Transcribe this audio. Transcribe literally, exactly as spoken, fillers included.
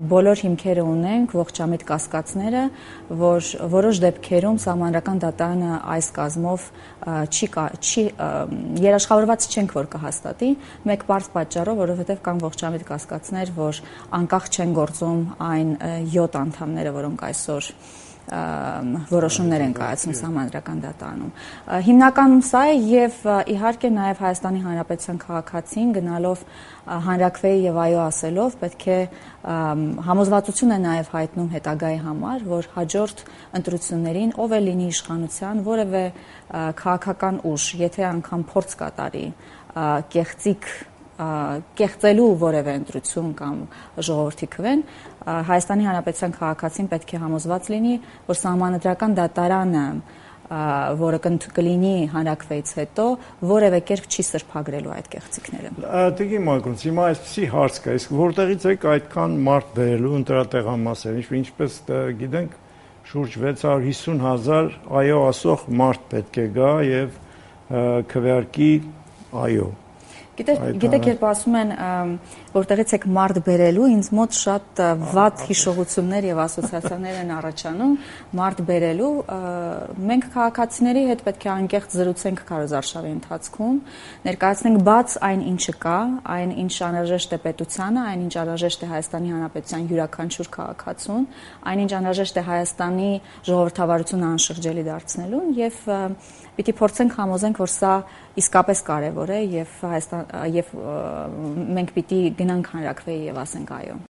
Բոլոր հիմքերը ունենք ողջամիտ կասկածները, որ որոշ դեպքերում Սահմանադրական դատարանը այս կազմով չի, չի երաշխավորված չենք, որ կհաստատի, մեկ պարզ պատճառով, որովհետև կան ողջամիտ կասկածներ, որ անկախ չեն գործում այն յոթ անդամները, որոնք այսօր որոշումներ են կայացնում Սահմանադրական դատարանում։ Հիմնականում սա է եւ իհարկե նաեւ Հայաստանի Հանրապետության քաղաքացին գնալով հանրաքվեի եւ այո ասելով պետք է համոզվածություն է նաեւ հայտնում հետագայի համար, որ հաջորդ ընտրություններին ով է լինի իշխանության, որևէ քաղաքական ուժ, եթե անգամ փորձ կատարի կեղծիք կեղծելու որևէ ընտրություն կամ ժողովրդի քվեն, Հայաստանի Հանրապետության քաղաքացին պետք է համոզված լինի, որ Սահմանադրական դատարանը, որը կլինի հանրաքվեից հետո, որևէ կերպ չի սրբագրելու այդ կեղծիքները։ Տիկին Մակրոնց, հիմա այսպեսի հարց կա, իսկ որտեղից եք այդքան մարդ բերելու ընտրատեղամասեր, ինչպես գիտենք, շուրջ վեց հարյուր հիսուն հազար այո ասող մարդ պետք է գա եւ քվեարկի այո։ Գիտեք, երբ ասում են, որտեղից եք մարդ բերելու, ինձ մոտ շատ վատ հիշողություններ եւ ասոցիացիաներ են առաջանում մարդ բերելու։ Մենք քաղաքացիների հետ պետք է անկեղծ զրուցենք քարոզարշավի ընթացքում, ներկայացնենք բաց այն ինչը կա, այն ինչ անհրաժեշտ է պետությանը, այն ինչ անհրաժեշտ է Հայաստանի Հանրապետության յուրաքանչյուր քաղաքացուն, այն ինչ անհրաժեշտ է Հայաստանի ժողովրդավարությունը անշրջելի դարձնելուն եւ պիտի փորձենք համոզենք, որ սա իսկապես կարևոր է եւ Հայաստան եւ մենք պիտի գնանք հանրաքվեի եւ ասենք այո։